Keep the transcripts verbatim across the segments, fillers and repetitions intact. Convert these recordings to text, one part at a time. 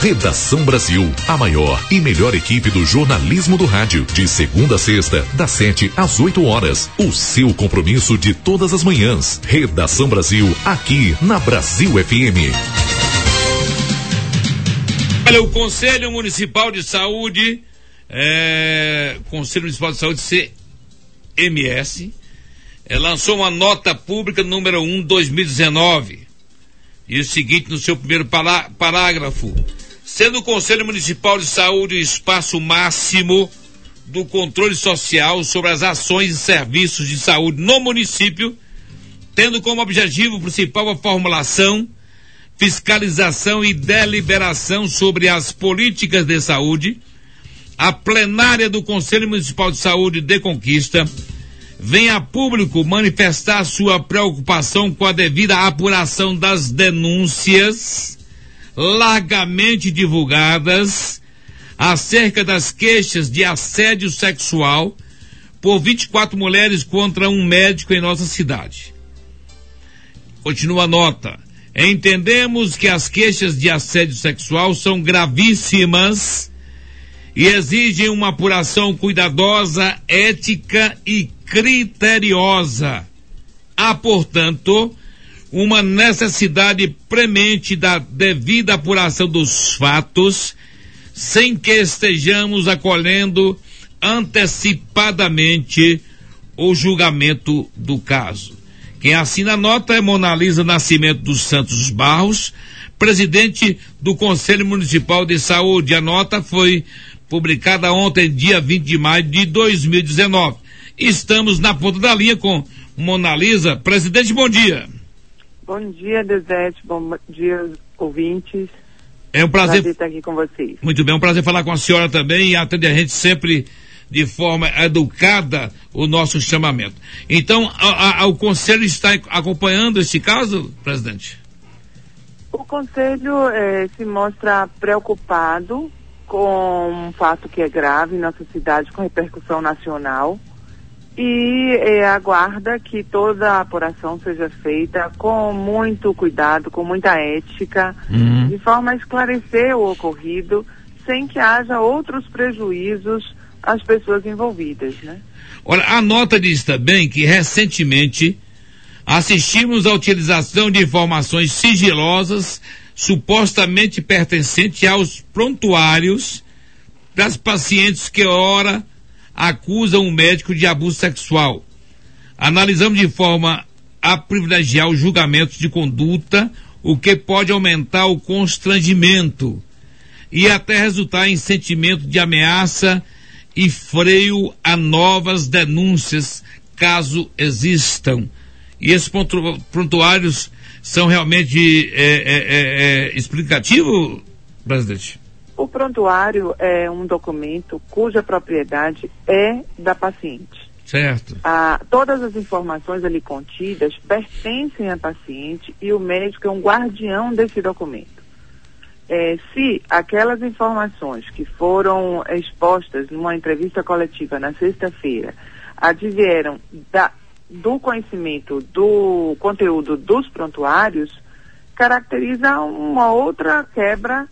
Redação Brasil, a maior e melhor equipe do jornalismo do rádio, de segunda a sexta, das sete às oito horas. O seu compromisso de todas as manhãs. Redação Brasil, aqui na Brasil F M. Olha, o Conselho Municipal de Saúde, é, Conselho Municipal de Saúde, C M S, é, lançou uma nota pública número um, dois mil e dezenove. Diz o seguinte no seu primeiro pará, parágrafo: sendo o Conselho Municipal de Saúde o espaço máximo do controle social sobre as ações e serviços de saúde no município, tendo como objetivo principal a formulação, fiscalização e deliberação sobre as políticas de saúde, a plenária do Conselho Municipal de Saúde de Conquista vem a público manifestar sua preocupação com a devida apuração das denúncias largamente divulgadas acerca das queixas de assédio sexual por vinte e quatro mulheres contra um médico em nossa cidade. Continua a nota. Entendemos que as queixas de assédio sexual são gravíssimas e exigem uma apuração cuidadosa, ética e criteriosa. Há, portanto, uma necessidade premente da devida apuração dos fatos, sem que estejamos acolhendo antecipadamente o julgamento do caso. Quem assina a nota é Monalisa Nascimento dos Santos Barros, presidente do Conselho Municipal de Saúde. A nota foi publicada ontem, dia vinte de maio de dois mil e dezenove. Estamos na ponta da linha com Monalisa. Presidente, bom dia. Bom dia, Desete. Bom dia, ouvintes. É um prazer, prazer estar aqui com vocês. Muito bem, é um prazer falar com a senhora também e atender a gente sempre de forma educada o nosso chamamento. Então, a, a, o Conselho está acompanhando esse caso, presidente? O Conselho eh, se mostra preocupado com um fato que é grave em nossa cidade, com repercussão nacional, e eh, aguarda que toda a apuração seja feita com muito cuidado, com muita ética, uhum. de forma a esclarecer o ocorrido, sem que haja outros prejuízos às pessoas envolvidas, né? Olha, a nota diz também que recentemente assistimos à utilização de informações sigilosas supostamente pertencentes aos prontuários das pacientes que ora acusam o médico de abuso sexual. Analisamos de forma a privilegiar os julgamentos de conduta, o que pode aumentar o constrangimento e até resultar em sentimento de ameaça e freio a novas denúncias, caso existam. E esses prontuários são realmente é, é, é, é, explicativos, presidente? O prontuário é um documento cuja propriedade é da paciente. Certo. Ah, todas as informações ali contidas pertencem à paciente e o médico é um guardião desse documento. É, se aquelas informações que foram expostas numa entrevista coletiva na sexta-feira advieram da, do conhecimento do conteúdo dos prontuários, caracteriza uma outra quebra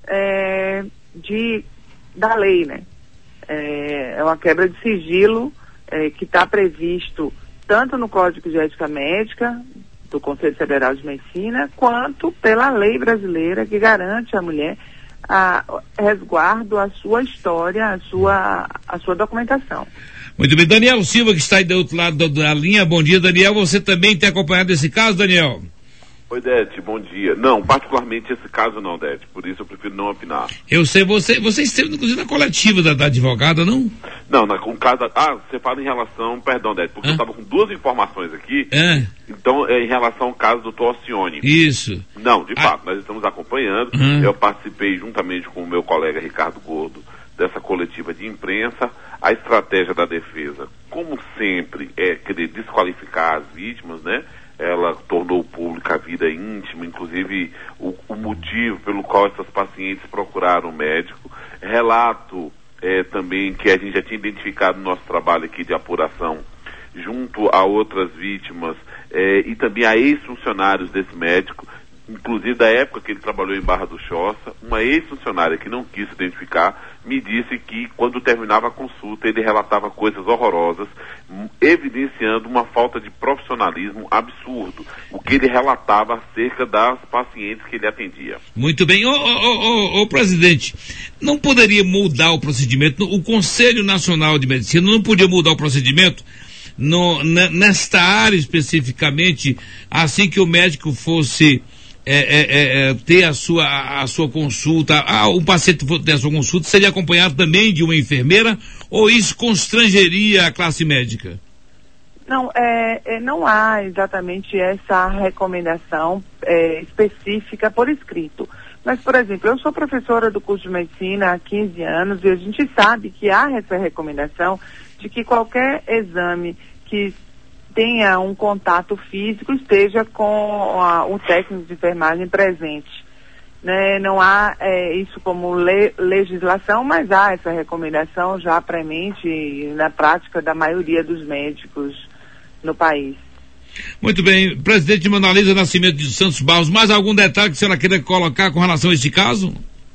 é, de, da lei, né? É, é uma quebra de sigilo é, que está previsto tanto no Código de Ética Médica do Conselho Federal de Medicina, quanto pela lei brasileira que garante à mulher a resguardo à sua história, à sua, à sua documentação. Muito bem, Daniel Silva, que está aí do outro lado da linha. Bom dia, Daniel. Você também tem acompanhado esse caso, Daniel? Oi, Dete, bom dia. Não, particularmente esse caso não, Dete, por isso eu prefiro não opinar. Eu sei, você, você esteve inclusive na coletiva da, da advogada, não? Não, na, com caso, ah, você fala em relação, perdão, Dete, porque ah. eu estava com duas informações aqui, ah. então é em relação ao caso do doutor Alcione. Isso. Não, de ah. fato, nós estamos acompanhando, ah. eu participei juntamente com o meu colega Ricardo Gordo dessa coletiva de imprensa. A estratégia da defesa, como sempre, é querer desqualificar as vítimas, né? Ela tornou pública a vida íntima, inclusive o, o motivo pelo qual essas pacientes procuraram o médico. Relato é, também que a gente já tinha identificado no nosso trabalho aqui de apuração junto a outras vítimas é, e também a ex-funcionários desse médico, inclusive da época que ele trabalhou em Barra do Choça, uma ex-funcionária que não quis se identificar, me disse que quando terminava a consulta ele relatava coisas horrorosas, evidenciando uma falta de profissionalismo absurdo, o que ele relatava acerca das pacientes que ele atendia. Muito bem. Ô, ô, ô, ô, presidente, não poderia mudar o procedimento? O Conselho Nacional de Medicina não podia mudar o procedimento no, nesta área especificamente, assim que o médico fosse É, é, é, ter a sua, a sua consulta, ah, o paciente ter a sua consulta, seria acompanhado também de uma enfermeira, ou isso constrangeria a classe médica? Não, é, é, não há exatamente essa recomendação é, específica por escrito. Mas, por exemplo, eu sou professora do curso de medicina há quinze anos e a gente sabe que há essa recomendação de que qualquer exame que tenha um contato físico, esteja com a, o técnico de enfermagem presente. Né? Não há é, isso como le, legislação, mas há essa recomendação já premente na prática da maioria dos médicos no país. Muito bem. Presidente Manoel Alísio Nascimento de Santos Barros, mais algum detalhe que a senhora queira colocar com relação a este caso?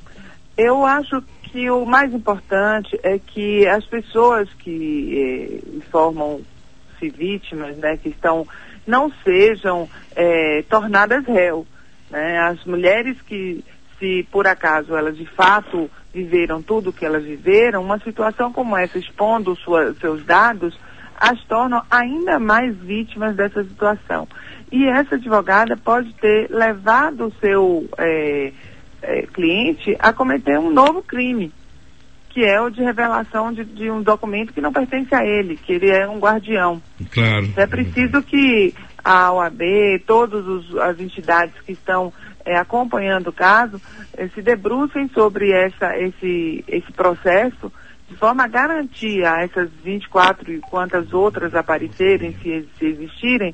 Eu acho que o mais importante é que as pessoas que eh, informam vítimas, né, que estão, não sejam é, tornadas réu, né? As mulheres que, se por acaso elas de fato viveram tudo o que elas viveram, uma situação como essa, expondo sua, seus dados, as tornam ainda mais vítimas dessa situação. E essa advogada pode ter levado o seu é, é, cliente a cometer um novo crime, que é o de revelação de, de um documento que não pertence a ele, que ele é um guardião. Claro. É preciso que a O A B, todas as entidades que estão é, acompanhando o caso, é, se debrucem sobre essa, esse, esse processo, de forma a garantir a essas vinte e quatro e quantas outras aparecerem, se, se existirem,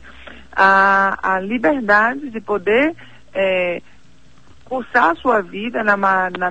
a, a liberdade de poder é, cursar a sua vida na, na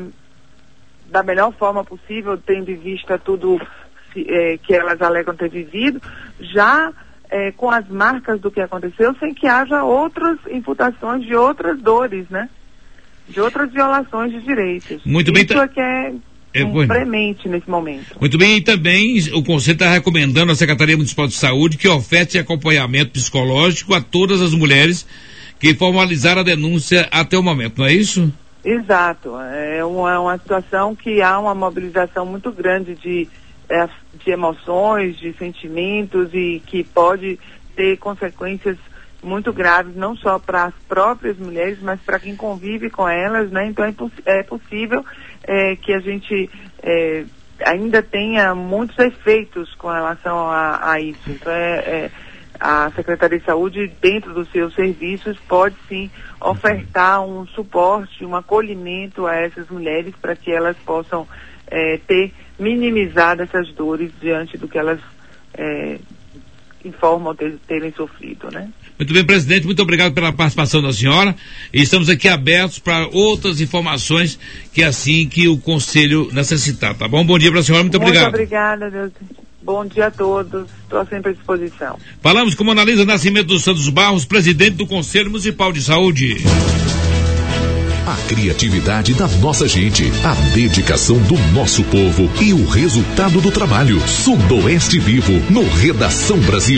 da melhor forma possível, tendo em vista tudo é, que elas alegam ter vivido, já é, com as marcas do que aconteceu, sem que haja outras imputações de outras dores, né? De outras violações de direitos. Muito bem. Isso é que é, é um premente nesse momento. Muito bem, e também o Conselho está recomendando à Secretaria Municipal de Saúde que oferte acompanhamento psicológico a todas as mulheres que formalizaram a denúncia até o momento, não é isso? Exato, é uma, uma situação que há uma mobilização muito grande de, é, de emoções, de sentimentos e que pode ter consequências muito graves, não só para as próprias mulheres, mas para quem convive com elas, né? Então é, é possível é, que a gente é, ainda tenha muitos efeitos com relação a, a isso. Então é, é a Secretaria de Saúde, dentro dos seus serviços, pode sim ofertar um suporte, um acolhimento a essas mulheres para que elas possam é, ter minimizado essas dores diante do que elas é, informam ter, terem sofrido, né? Muito bem, presidente, muito obrigado pela participação da senhora e estamos aqui abertos para outras informações que assim que o Conselho necessitar, tá bom? Bom dia para a senhora, muito, muito obrigado. Muito obrigada, Deus. Bom dia a todos, estou sempre à disposição. Falamos com Manoel Alísio Nascimento dos Santos Barros, presidente do Conselho Municipal de Saúde. A criatividade da nossa gente, a dedicação do nosso povo e o resultado do trabalho. Sudoeste Vivo, no Redação Brasil.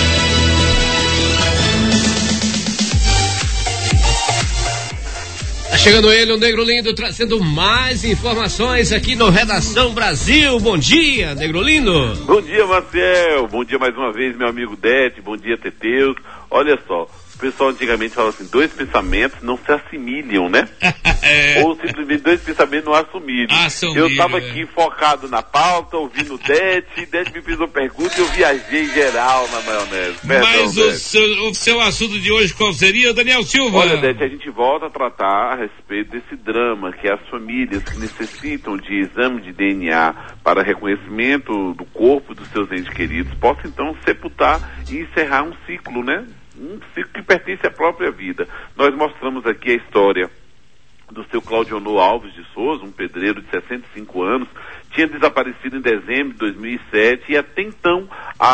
Chegando ele, o Negro Lindo, trazendo mais informações aqui no Redação Brasil. Bom dia, Negro Lindo. Bom dia, Marcel. Bom dia mais uma vez, meu amigo Dete. Bom dia, Teteus. Olha só, o pessoal antigamente falava assim, dois pensamentos não se assimilham, né? É. Ou simplesmente dois pensamentos não assumilham. Assumilho, eu estava aqui focado na pauta, ouvindo o Dete, Dete me fez uma pergunta e eu viajei geral na maionese. Perdão, Mas o seu, o seu assunto de hoje qual seria, Daniel Silva? Olha, Dete, a gente volta a tratar a respeito desse drama que as famílias que necessitam de exame de D N A para reconhecimento do corpo dos seus entes queridos possam então sepultar e encerrar um ciclo, né? Um ciclo que pertence à própria vida. Nós mostramos aqui a história do seu Claudionor Alves de Souza, um pedreiro de sessenta e cinco anos, tinha desaparecido em dezembro de dois mil e sete e até então a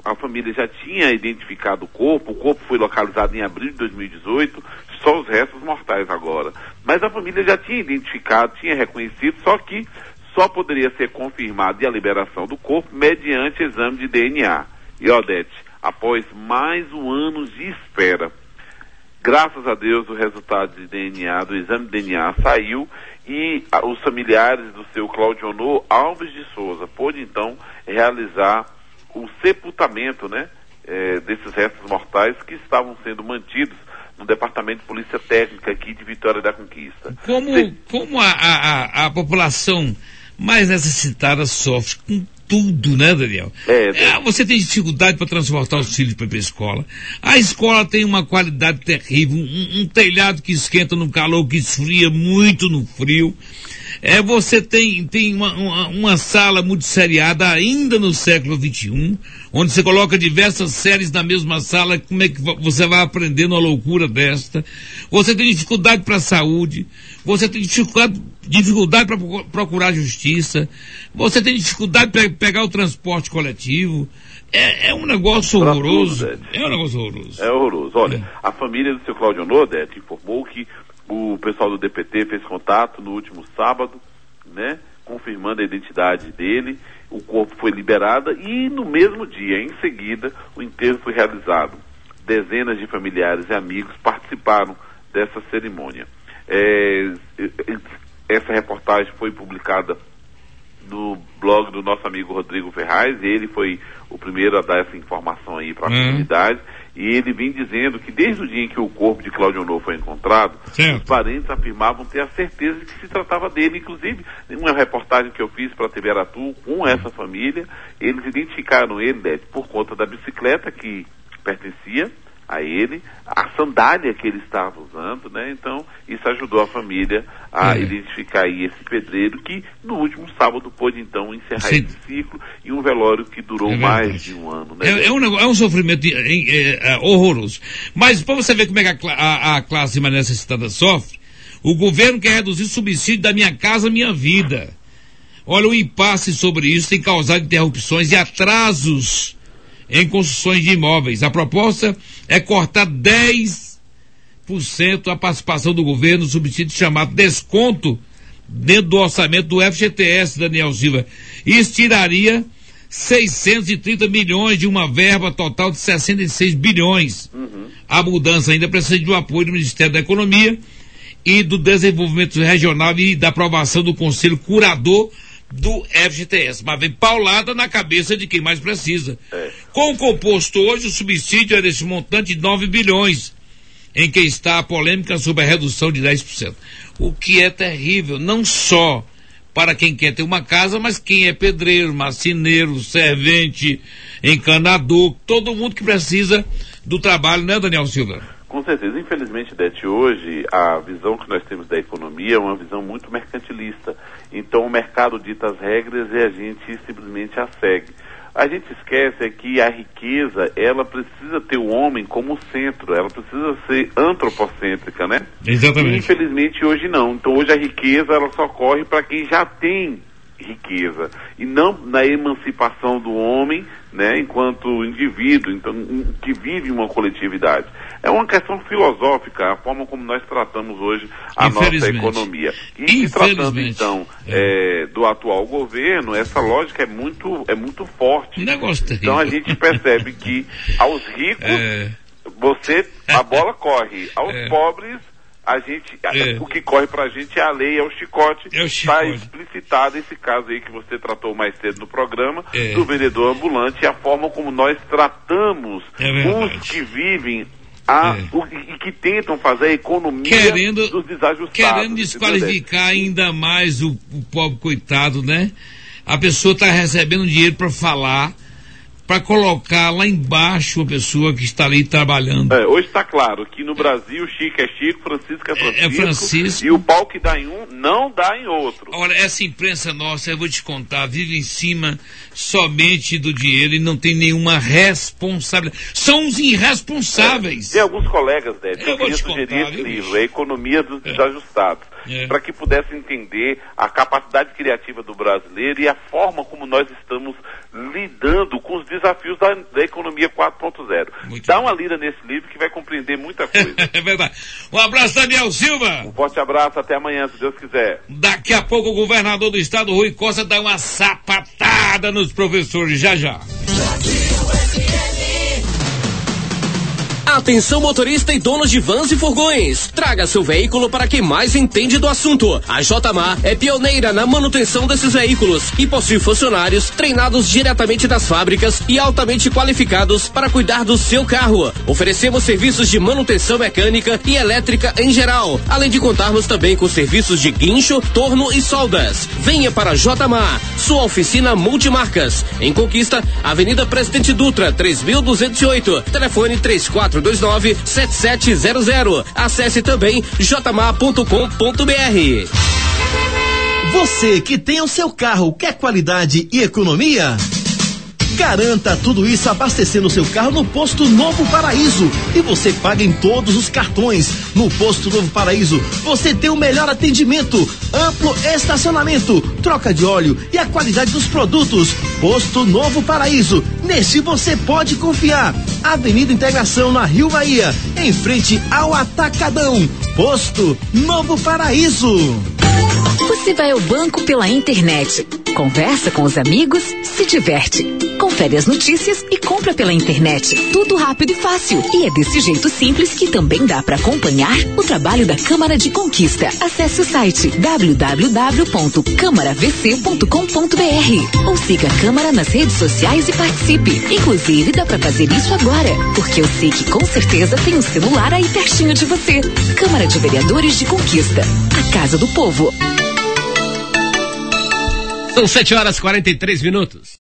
a família já tinha identificado o corpo, o corpo foi localizado em abril de dois mil e dezoito, só os restos mortais agora. Mas a família já tinha identificado, tinha reconhecido, só que só poderia ser confirmada a liberação do corpo mediante exame de D N A. E Odete, após mais um ano de espera, graças a Deus o resultado de D N A, do exame de D N A saiu e a, os familiares do seu Claudionor Alves de Souza pôde então realizar o sepultamento, né, é, desses restos mortais que estavam sendo mantidos no Departamento de Polícia Técnica aqui de Vitória da Conquista. Como, Se... como a, a, a população mais necessitada sofre com tudo, né, Daniel? É, é, você tem dificuldade para transportar os filhos para a escola. A escola tem uma qualidade terrível, um, um telhado que esquenta no calor, que esfria muito no frio. É, você tem, tem uma, uma, uma sala multisseriada ainda no século vinte e um, onde você coloca diversas séries na mesma sala. Como é que você vai aprendendo uma loucura desta? Você tem dificuldade para a saúde, você tem dificuldade, dificuldade para procurar justiça, você tem dificuldade para pegar o transporte coletivo. É, é um negócio horroroso. Tudo, é um negócio horroroso. É horroroso. Olha, é. A família do seu Claudionor, Dete, informou que o pessoal do D P T fez contato no último sábado, né, confirmando a identidade dele. O corpo foi liberado e no mesmo dia, em seguida, o enterro foi realizado. Dezenas de familiares e amigos participaram dessa cerimônia. É, essa reportagem foi publicada no blog do nosso amigo Rodrigo Ferraz, e ele foi o primeiro a dar essa informação aí para a uhum. comunidade, e ele vem dizendo que desde o dia em que o corpo de Claudionor foi encontrado, certo, os parentes afirmavam ter a certeza de que se tratava dele. Inclusive, em uma reportagem que eu fiz para a T V Aratu com essa família, eles identificaram ele, né, por conta da bicicleta que pertencia a ele, a sandália que ele estava usando, né? Então, isso ajudou a família a é. identificar aí esse pedreiro que no último sábado pôde então encerrar Sim. esse ciclo e um velório que durou é mais de um ano, né? É, é, um, é um sofrimento é, é, horroroso. Mas para você ver como é que a, a, a classe mais necessitada sofre, o governo quer reduzir o subsídio da Minha Casa Minha Vida. Olha, o impasse sobre isso tem causado interrupções e atrasos em construções de imóveis. A proposta é cortar dez por cento a participação do governo no subsídio chamado desconto dentro do orçamento do F G T S, Daniel Silva. Isso tiraria seiscentos e trinta milhões de uma verba total de sessenta e seis bilhões. Uhum. A mudança ainda precisa de um apoio do Ministério da Economia e do Desenvolvimento Regional e da aprovação do Conselho Curador do F G T S, mas vem paulada na cabeça de quem mais precisa. É. Com o composto hoje, o subsídio é desse montante de nove bilhões, em que está a polêmica sobre a redução de dez por cento. O que é terrível, não só para quem quer ter uma casa, mas quem é pedreiro, marceneiro, servente, encanador, todo mundo que precisa do trabalho, né, Daniel Silva? Com certeza. Infelizmente, Dete, hoje a visão que nós temos da economia é uma visão muito mercantilista. Então o mercado dita as regras e a gente simplesmente as segue. A gente esquece é que a riqueza, ela precisa ter o homem como centro, ela precisa ser antropocêntrica, né? Exatamente. E, infelizmente hoje não. Então hoje a riqueza, ela só corre para quem já tem riqueza e não na emancipação do homem, né, enquanto indivíduo, então, que vive uma coletividade. É uma questão filosófica a forma como nós tratamos hoje a nossa economia. E se tratando então é. É, do atual governo, essa lógica é muito, é muito forte. Negócio então a gente percebe que aos ricos é. você, a bola corre, aos é. pobres a gente, é. o que corre pra gente é a lei, é o chicote. É o chicote. Está explicitado esse caso aí que você tratou mais cedo no programa, é. do vendedor ambulante, e a forma como nós tratamos é os que vivem a, é. o, e que tentam fazer a economia querendo, dos desajustados. Querendo desqualificar ainda mais o, o pobre coitado, né? A pessoa está recebendo dinheiro para falar, para colocar lá embaixo a pessoa que está ali trabalhando. É, hoje está claro que no Brasil Chico é Chico, Francisco é Francisco, é Francisco, e o pau que dá em um não dá em outro. Olha, essa imprensa nossa, eu vou te contar, vive em cima somente do dinheiro e não tem nenhuma responsabilidade. São os irresponsáveis. É, tem alguns colegas, né, que eu, eu queria sugerir contar, esse livro, A Economia dos é. Desajustados, é. para que pudesse entender a capacidade criativa do brasileiro e a forma como nós estamos lidando com os desafios da, da economia quatro ponto zero. Muito Dá bem. uma lida nesse livro que vai compreender muita coisa. É verdade. Um abraço, Daniel Silva. Um forte abraço, até amanhã, se Deus quiser. Daqui a pouco o governador do estado, Rui Costa, dá uma sapatada nos professores, já já. Atenção motorista e donos de vans e furgões, traga seu veículo para quem mais entende do assunto. A J-Mar é pioneira na manutenção desses veículos e possui funcionários treinados diretamente das fábricas e altamente qualificados para cuidar do seu carro. Oferecemos serviços de manutenção mecânica e elétrica em geral, além de contarmos também com serviços de guincho, torno e soldas. Venha para a J-Mar, sua oficina multimarcas, em Conquista, Avenida Presidente Dutra, três mil duzentos e oito, telefone três quatro dois nove sete sete zero zero. Acesse também j m a ponto com ponto b r. Você que tem o seu carro, quer qualidade e economia? Garanta tudo isso abastecendo o seu carro no Posto Novo Paraíso. E você paga em todos os cartões. No Posto Novo Paraíso, você tem o melhor atendimento, amplo estacionamento, troca de óleo e a qualidade dos produtos. Posto Novo Paraíso, nesse você pode confiar. Avenida Integração, na Rio Bahia, em frente ao Atacadão. Posto Novo Paraíso. Você vai ao banco pela internet, conversa com os amigos, se diverte, confere as notícias e compra pela internet. Tudo rápido e fácil. E é desse jeito simples que também dá para acompanhar o trabalho da Câmara de Conquista. Acesse o site w w w ponto câmara v c ponto com ponto b r ou siga a Câmara nas redes sociais e participe. Inclusive, dá para fazer isso agora, porque eu sei que com certeza tem um celular aí pertinho de você. Câmara de Vereadores de Conquista, a Casa do Povo. São sete horas e quarenta e três minutos.